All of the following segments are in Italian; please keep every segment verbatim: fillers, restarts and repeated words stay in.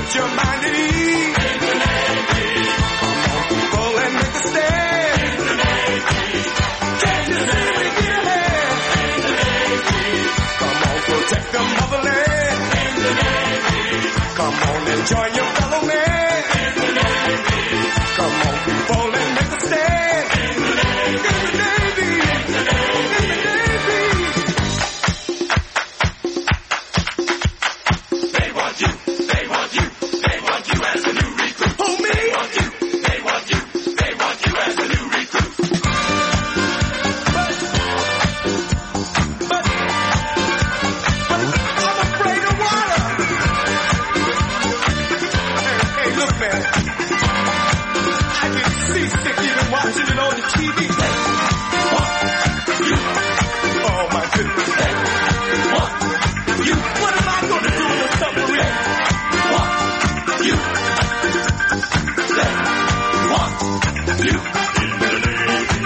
put your mind at ease. In the Navy. Come on, people, and make a stand. In the Navy. Can't you see we get ahead? In the Navy. Come on, protect the motherland. In the Navy. Come on and join your fellow man. In the Navy. Come on, people, and make a stand. In the Navy. In the Navy. In the Navy. In the Navy. They want you. They want you. They want you as a new recruit. Who, me? They want you. They want you. They want you as a new recruit. But, but, but I'm afraid of water. Hey, hey, look, man. I get seasick even watching it on the T V. Hey, what? You. Oh, my goodness. Hey, what? You. What am I going to do in a submarine? What? You. Hey, what? You. In the Navy.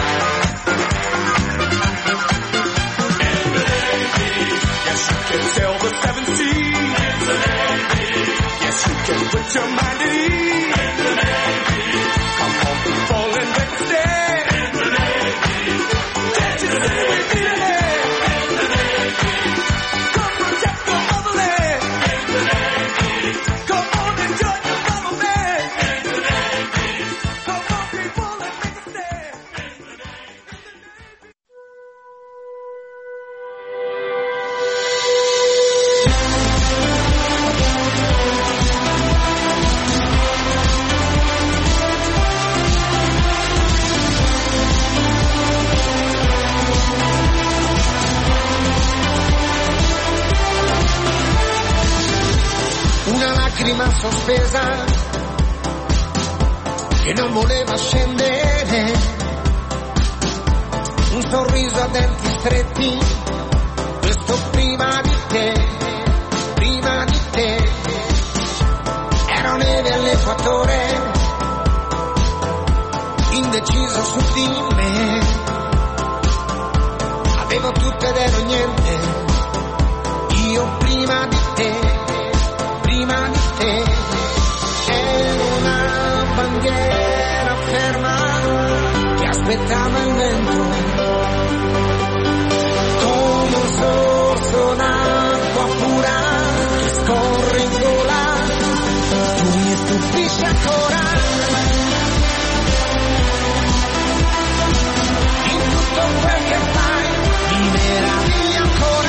In the Navy. Yes, you can sail the seven seas. In the Navy. Yes, you can put your mind at ease. In the Navy. Come on, people, and make a stand. In the Navy. Can't you see we need ahead? In the Navy. Come protect the motherland. In the Navy. Come on and join your fellow man. In the Navy. Come on, people, and make a stand. In the Navy. Una lacrima sospesa che non voleva scendere, un sorriso a denti stretti, questo prima di te, prima di te, ero neve all'equatore, indeciso su di me, avevo tutto ed ero niente, io prima di te. Prima di te ero una bandiera ferma che aspettava il vento, come un sorso d'acqua pura che scorre in gola, tu mi stupisci ancora, in tutto quel che fai mi meraviglia ancora.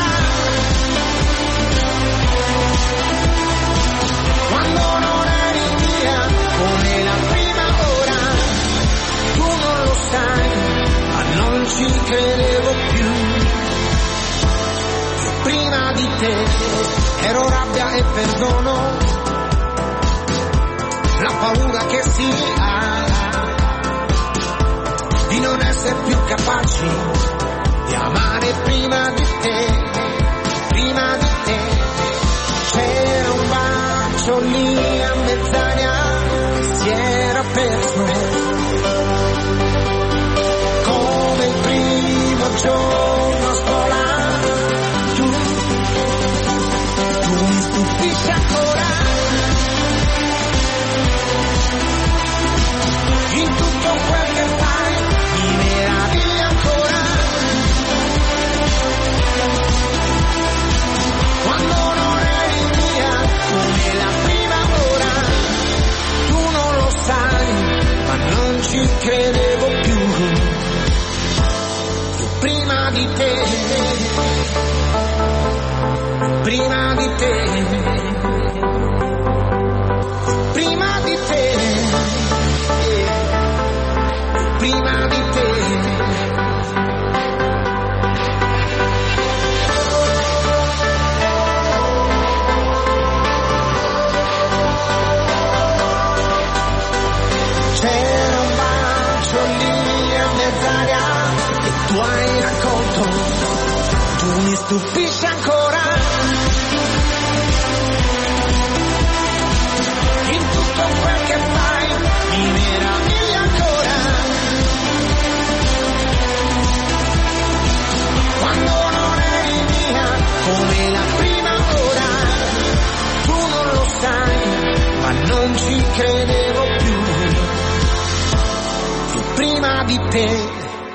Quando non eri via, come la prima ora, tu non lo sai, ma non ci credevo più. Io prima di te ero rabbia e perdono, la paura che si ha di non essere più capaci di amare prima di te, prima di te. C'era un bacio lì a mezz'aria che si era perso, come il primo giorno a scuola, tu, tu mi stupisci ancora, in tutto quel che fai mi meraviglia ancora, quando non eri mia come la prima ora, tu non lo sai, ma non ci credevo più, io prima di te, prima di te, prima di te, prima di te. C'era un bacio lì a mezz'aria che tu hai raccolto, tu mi stupisci ancora, in tutto quel che fai mi meraviglia ancora, quando non eri mia come la prima ora, tu non lo sai, di te.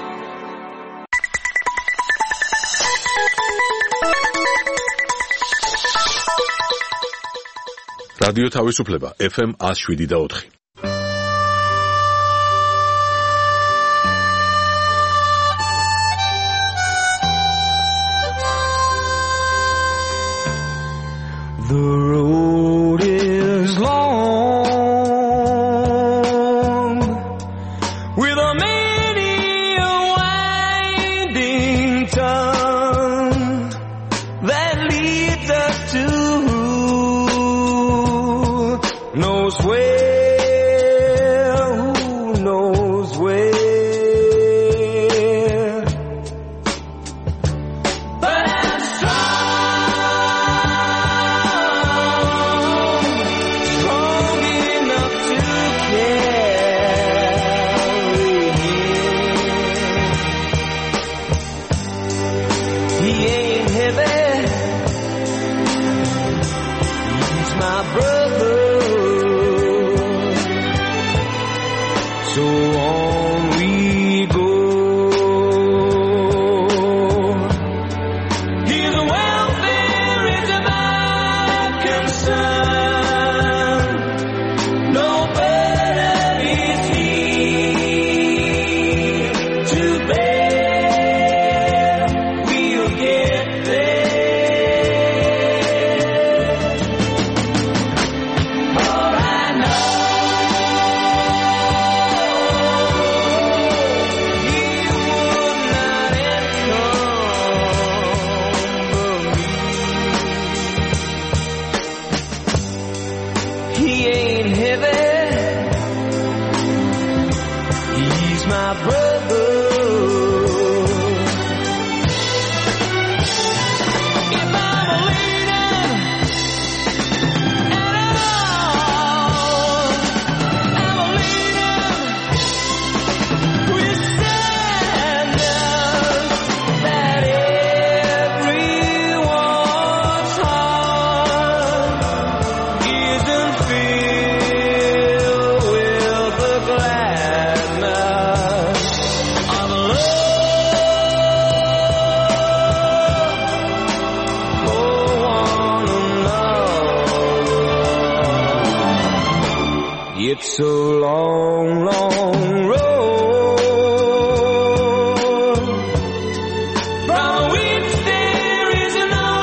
რადიო თავისუფლება ეფ ემ one oh seven და four. The road is long with a many a winding tongue that leads us to knows where, who knows where. But I'm strong, strong enough to carry him. He ain't heavy, he's my brother. So on we go. His welfare is my concern. No burden is he to bear. We'll get there. For I know he ain't heavy, he's my brother. If I'm a leader at all, I'm a leader with sadness that everyone's heart isn't filled with the gladness of love for one another. It's a long, long road from which there is no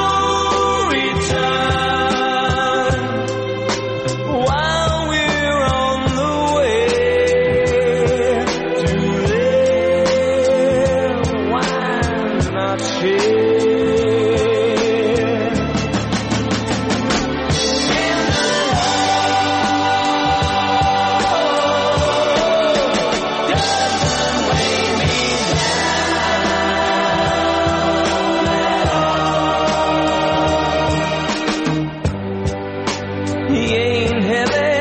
return. While we're on the way to there, why not share? He ain't heavy,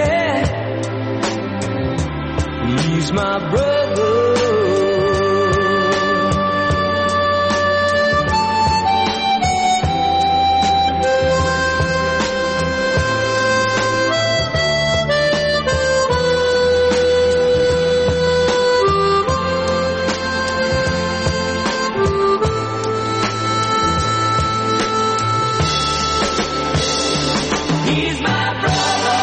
he's my brother. He's my brother.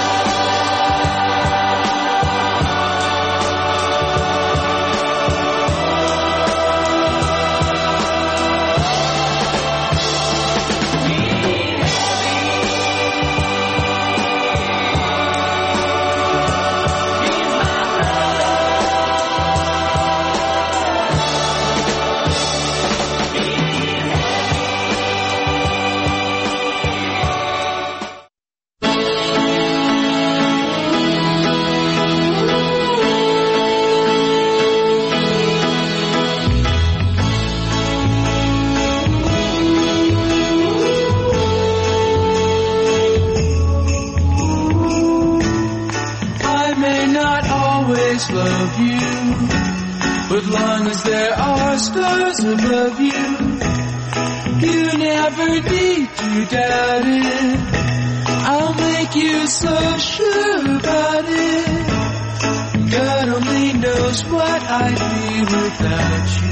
always love you, but long as there are stars above you, you never need to doubt it. I'll make you so sure about it. God only knows what I'd be without you.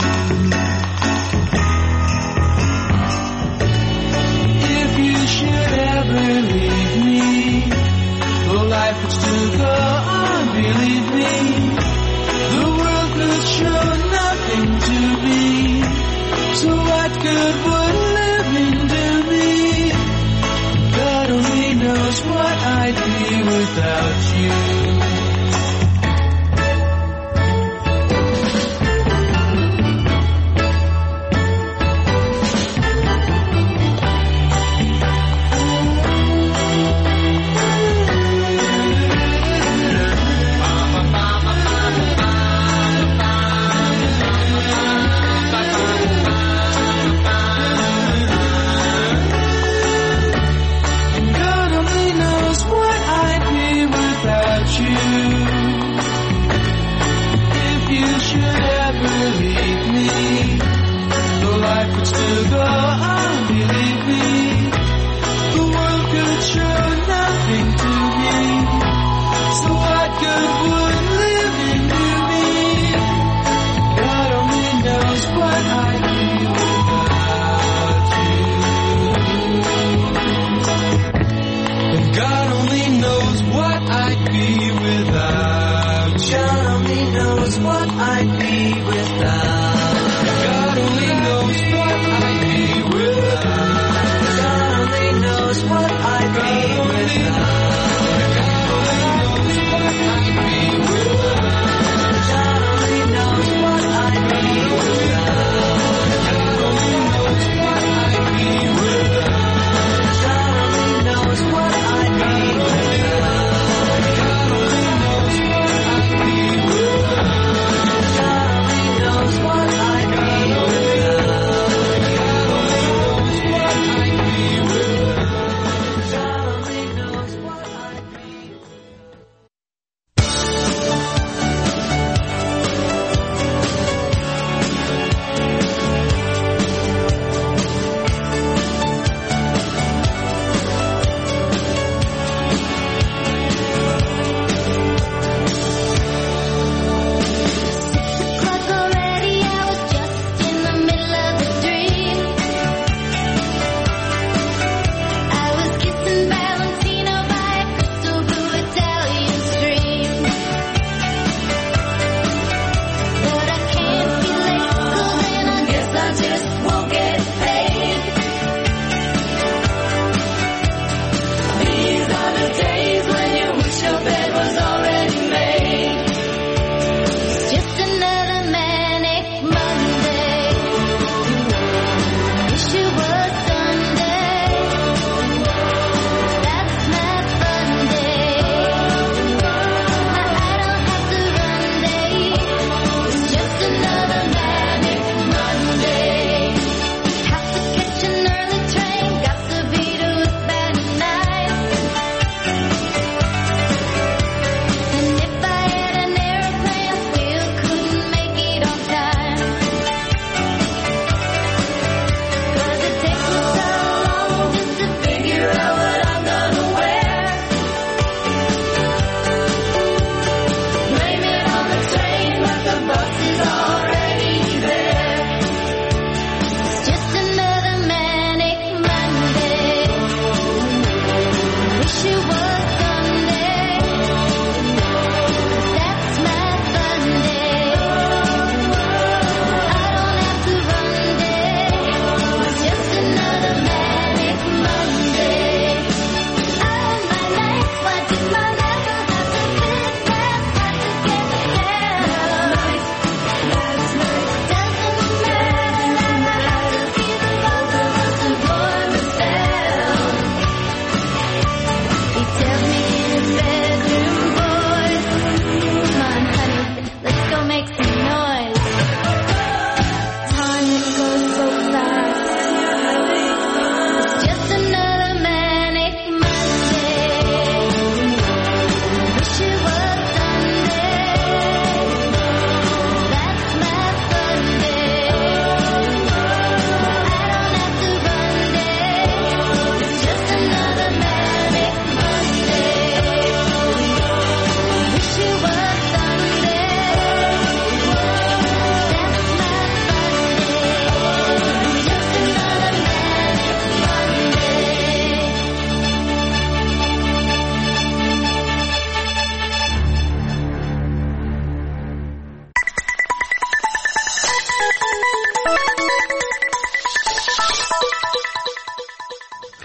If you should ever leave me, though life would still go on, believe me, the world could show nothing to me. So what good would living do me? God only knows what I'd be without you.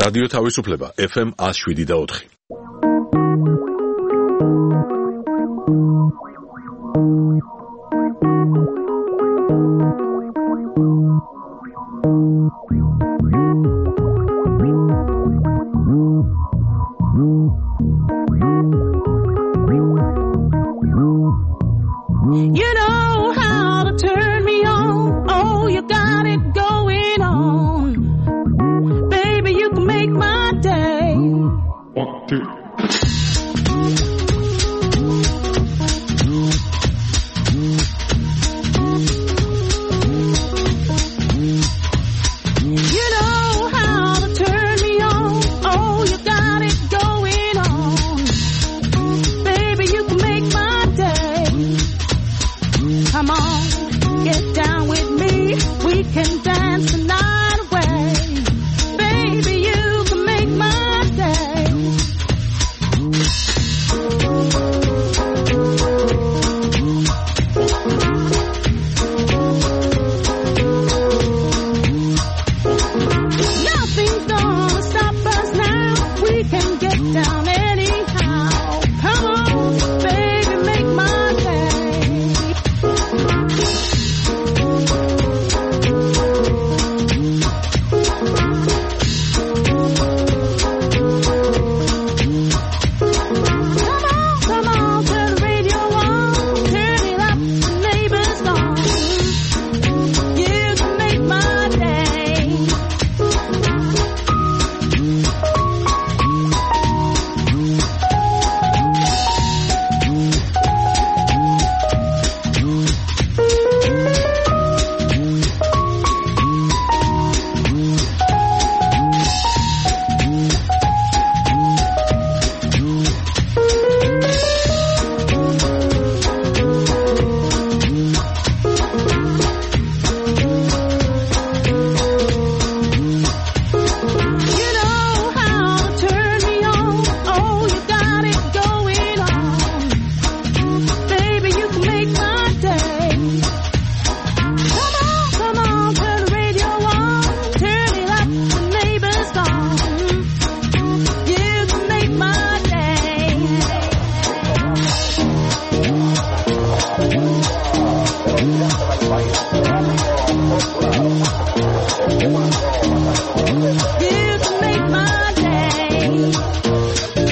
რადიო თავისუფლება ეფ ემ one oh seven და four. You know how to turn me on. Oh, you got it going on. Baby, you can make my day. One, two. You know how to turn me on. Oh, you got it going on. Baby, you can make my day. Come on, get down with me. We can dance the night away. Baby, you can make my day. Nothing's gonna stop us now. We can get down anyhow. Come on, baby, make my day. Come on, come on, turn the radio on. Turn it up, the neighbors gone. You can make my day. You know how to turn me on. Oh, you got it going on. Baby, you can make my day. Come on, come on, turn the radio on. Turn it up, the neighbors gone. You can make my day. You can make my day.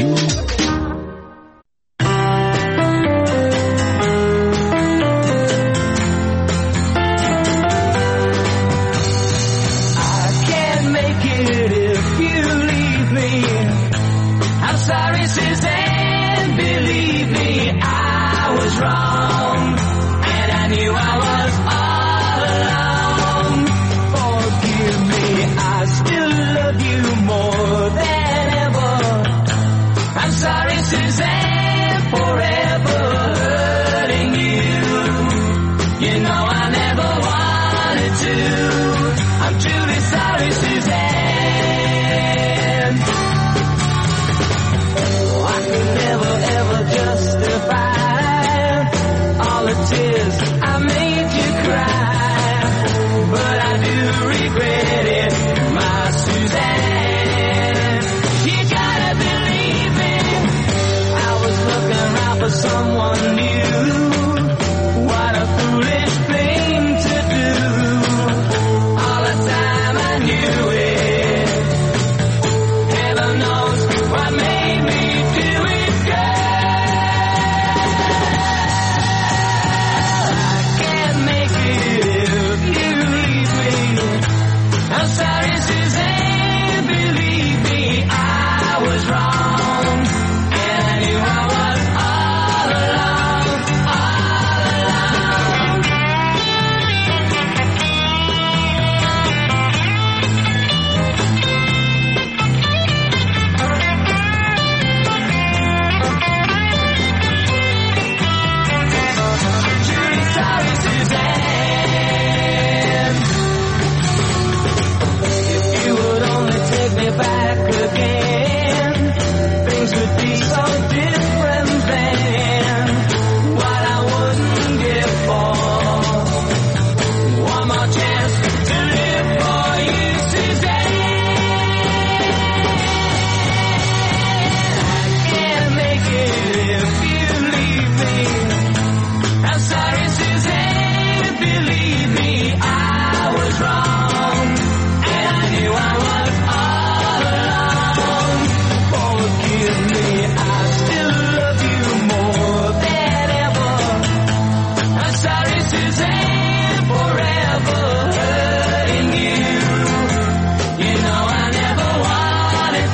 I can't make it if you leave me. I'm sorry, Suzanne, believe me, I was wrong, and I knew I was all alone. Forgive me, I still love you more than ever. I'm sorry, Suzanne, forever hurting you. You know I never wanted to. I'm truly sorry, Suzanne. Oh, I could never ever justify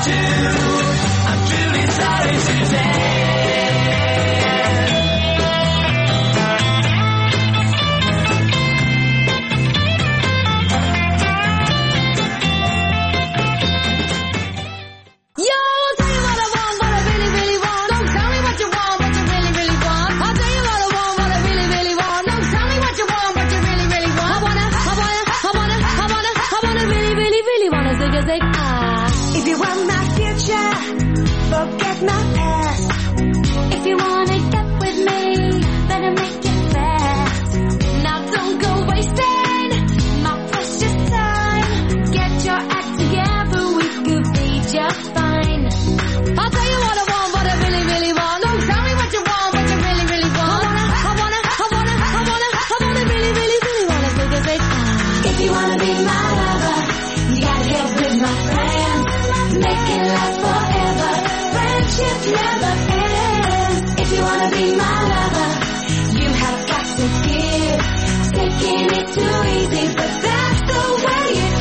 If you want my future, forget my past. If you wanna get with me, better make it fast. Now don't go wasting my precious time. Get your act together, we could be just fine. I'll tell you what I want, what I really, really want. Don't tell me what you want, what you really, really want. I wanna, I wanna, I wanna, I wanna, I wanna really, really, really wanna take a big time. If you wanna be my lover, you gotta get with my friends. Make it last forever. Friendship never ends. If you wanna be my lover, you have got to give. Taking it too easy, but that's the way it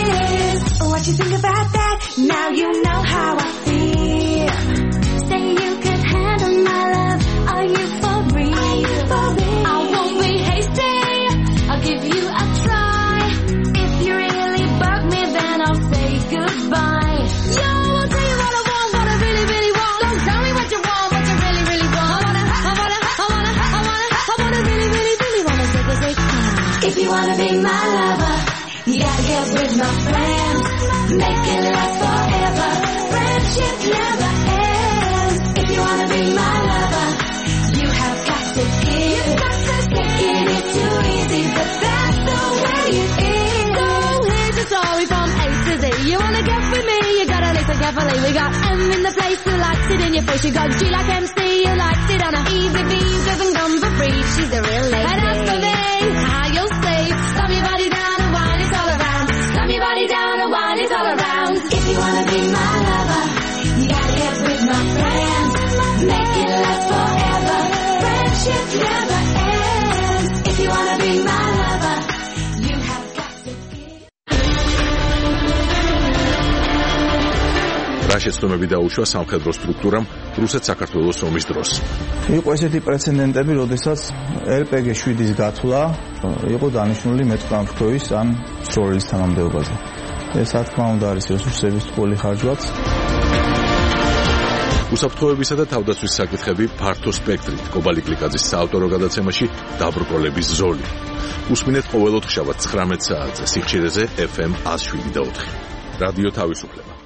is. What you think about that? Now you know how I feel. Say you could handle my love. Are you for real? Are you for real? I won't be hasty. I'll give you a try. If you really bug me, then I'll say goodbye. Yo, I'll tell you what I want, what I really, really want. Don't tell me what you want, what you really, really want. I wanna, I wanna, I wanna, I wanna, I wanna really, really, really wanna take a big time. If you wanna be my lover, you gotta get with my friends. Make it last forever. Friendship never ends. If you wanna be my lover, you have got to give. Taking it too easy, but that's the way it is. So here's a story from A to Z. You wanna get with me, you gotta listen carefully. We got M in the place who likes it in your face. You got G like M C who likes it on a easy V, doesn't come for free. She's a real lady. And as for me, how you'll say, slam your body down and wine is all around. Slam your body down and wine is all around. If you wanna be my lover, you gotta get with my friends. Make it last forever. Friendship never ends. If you wanna be my lover, you have got to give. რა შეცდომები დაუშვა სამხედრო სტრუქტურამ რუსეთ-საქართველოს ომის დროს. იყო ესეთი პრეცედენტები, როდესაც ელ პე გი შვიდის გათვლა იყო დანიშნული მეტყამფრთოვის ან სროლის თანამდებობაზე. ეს რა თქმა უნდა არის რესურსების ტყუილი ხარჯვაც. უსაფრთხოებისა და თავდაცვის საკითხები ფართო სპექტრით კობალი კლიკაძის საავტორო გადაცემაში დაბრკოლების ზოლი. უსმინეთ ყოველ ოთხშაბათს ცხრამეტ საათზე სიხშირეზე ეფ ემ ათს შვიდი და ოთხი. რადიო თავისუფლება.